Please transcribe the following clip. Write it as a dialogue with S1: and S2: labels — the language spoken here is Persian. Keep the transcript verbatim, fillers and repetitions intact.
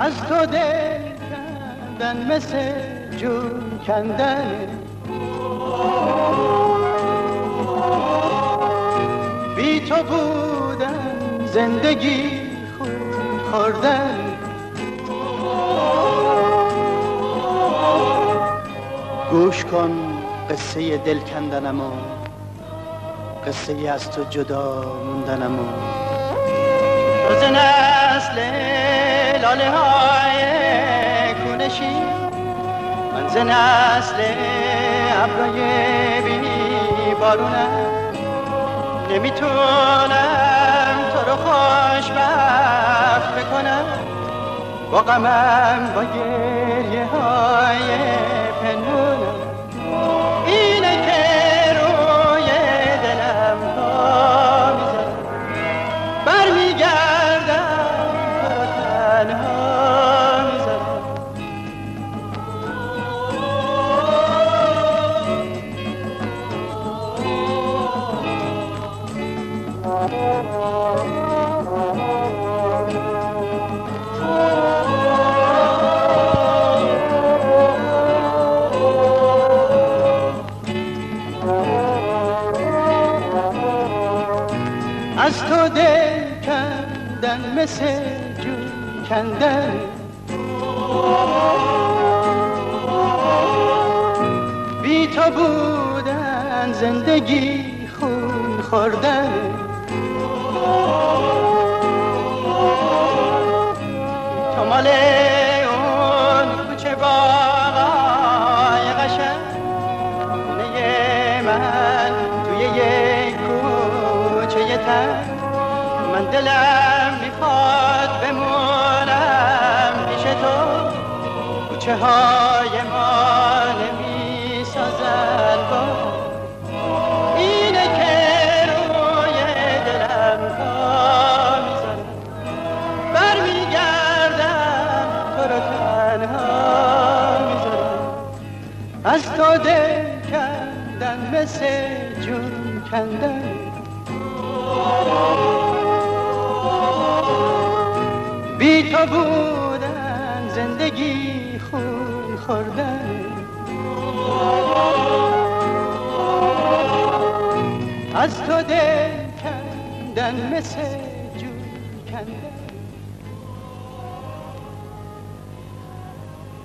S1: از تو دل کندن مثل جون کندن، بی تو بودن زندگی خون خوردن. گوش کن قصه دل کندنمو، قصه از تو جدا موندنمو. تو ز نسل لاله های کونشی، من ز نسل ابرای بی بارونم. نمیتونم تو رو خوشبخت بکنم، با غمم با گریه های پنهونم. اینه که روی دلم پا میذارم، برمیگردم تو رو تنها میذارم. از تو دل کندن مثل جون کندن، بی تو بودن زندگی خون خوردن. تو مال اون کوچه باغای قشنگ، خونه من توی یک کوچه تنگ. من دلم میخواد بمونم پیش تو، کوچه های ما نمیسازن با. اینه که روی دلم پا میذارم، برمیگردم تو رو تنها میذارم. از تو دل کندن مثل جون کندن، بی تو بودن زندگی خون خوردن. از تو دل کندن مثل جون کندن.